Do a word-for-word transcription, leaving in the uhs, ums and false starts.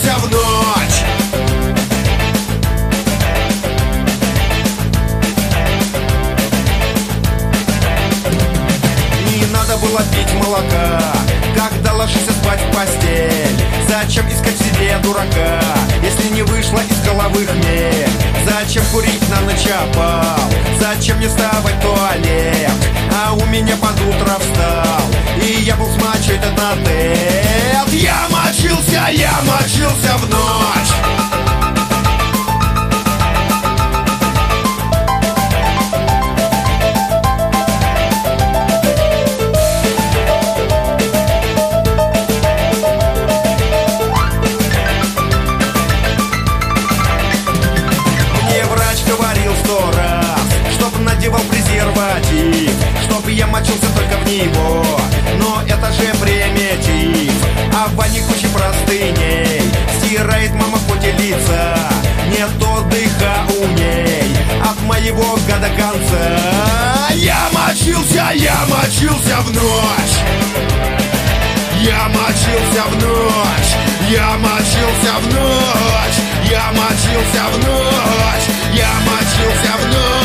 мочился в ночь. Не надо было пить молока, когда ложишься спать в постель. Зачем искать себе дурака, если не вышло из головы хмель? Зачем курить на ночь опал? Зачем не вставать в туалет? А у меня под утро встал, и я был с мочой тет-а-тет. Я мочился, я мочился в ночь. Надевал презерватив, чтоб я мочился только в него. Но это же примитив, а в бане куча простыней. Стирает мама потелица, нет отдыха у ней от моего года конца. Я мочился, я мочился в ночь. Я мочился в ночь. Я мочился в ночь. Я мочился в ночь. Я мочился в ночь.